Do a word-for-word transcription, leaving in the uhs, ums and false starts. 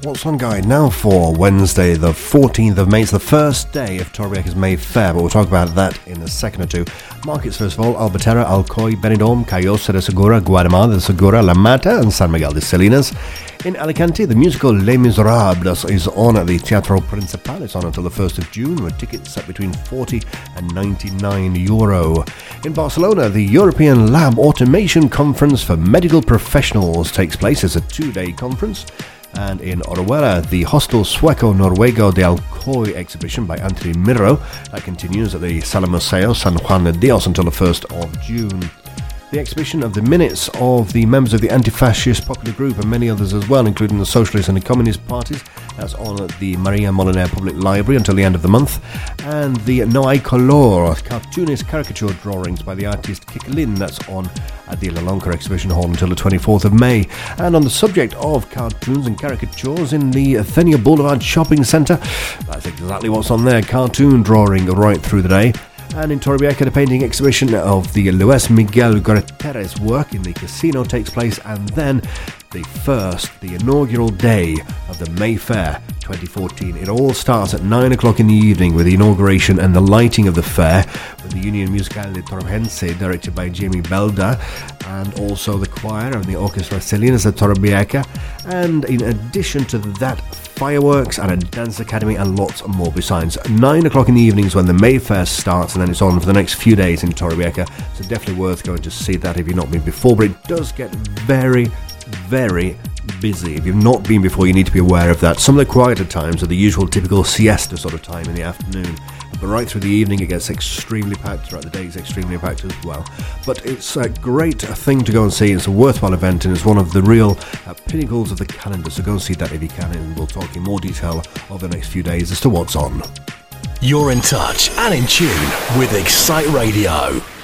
What's on guide now for Wednesday the fourteenth of May. It's the first day of Torrevieja's May Fair, but we'll talk about that in a second or two. Markets first of all: Albatera, Alcoy, Benidorm, Callosa de Segura, Guatemala de Segura, La Mata and San Miguel de Salinas. In Alicante, the musical Les Miserables is on at the Teatro Principal. It's on until the first of June, with tickets set between forty and ninety-nine euro. In Barcelona, the European Lab Automation Conference for Medical Professionals takes place. It's a two-day conference. And in Orihuela, the Hostel Sueco Noruego de Alcoy exhibition by Anthony Mirro that continues at the Sala Museo San Juan de Dios until the first of June. The exhibition of the minutes of the members of the anti-fascist popular group and many others as well, including the Socialist and the Communist parties, that's on at the Maria Moliner Public Library until the end of the month. And the No Hay Color cartoonist caricature drawings by the artist Kiklin, that's on at the La Lonca Exhibition Hall until the twenty-fourth of May. And on the subject of cartoons and caricatures, in the Athenia Boulevard Shopping Centre, that's exactly what's on there, cartoon drawing right through the day. And in Torrevieja, the painting exhibition of the Luis Miguel Guterres work in the casino takes place, and then the first, the inaugural day of the May Fair twenty fourteen. It all starts at nine o'clock in the evening with the inauguration and the lighting of the fair, with the Union Musical de Torrense directed by Jamie Belda, and also the choir and the Orchestra Salinas de Torrevieja. And in addition to that, fireworks and a dance academy and lots more besides. Nine o'clock in the evenings when the May Fair starts, and then it's on for the next few days in Torrevieja. So definitely worth going to see that if you've not been before. But it does get very, very busy. If you've not been before, you need to be aware of that. Some of the quieter times are the usual typical siesta sort of time in the afternoon. But right through the evening it gets extremely packed. Throughout the day it's extremely packed as well. But it's a great thing to go and see. It's a worthwhile event, and it's one of the real uh, pinnacles of the calendar. So go and see that if you can, and we'll talk in more detail over the next few days as to what's on. You're in touch and in tune with Excite Radio.